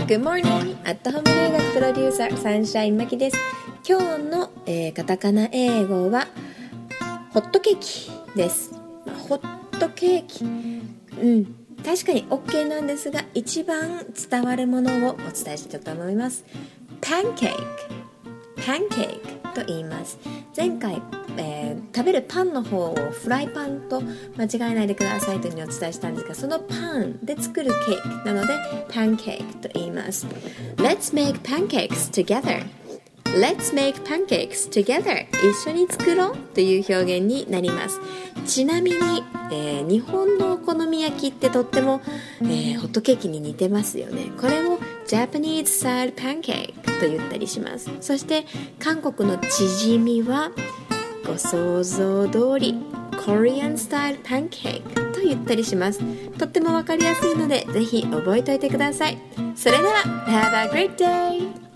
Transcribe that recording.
Good morning! アットホーム留学プロデューサーサンシャインマキです。今日の、カタカナ英語はホットケーキです。ホットケーキ、確かに OK なんですが、一番伝わるものをお伝えしたいと思います。パンケーキと言います。前回、食べるパンの方をフライパンと間違えないでくださいというふうにお伝えしたんですが、そのパンで作るケーキなのでパンケーキと言います。 Let's make pancakes together. Let's make pancakes together. 一緒に作ろうという表現になります。ちなみに、日本のお好み焼きってとっても、ホットケーキに似てますよね。これを Japanese style pancake と言ったりします。そして韓国のチヂミはご想像通り Korean style pancake と言ったりします。とってもわかりやすいのでぜひ覚えておいてください。それでは Have a great day!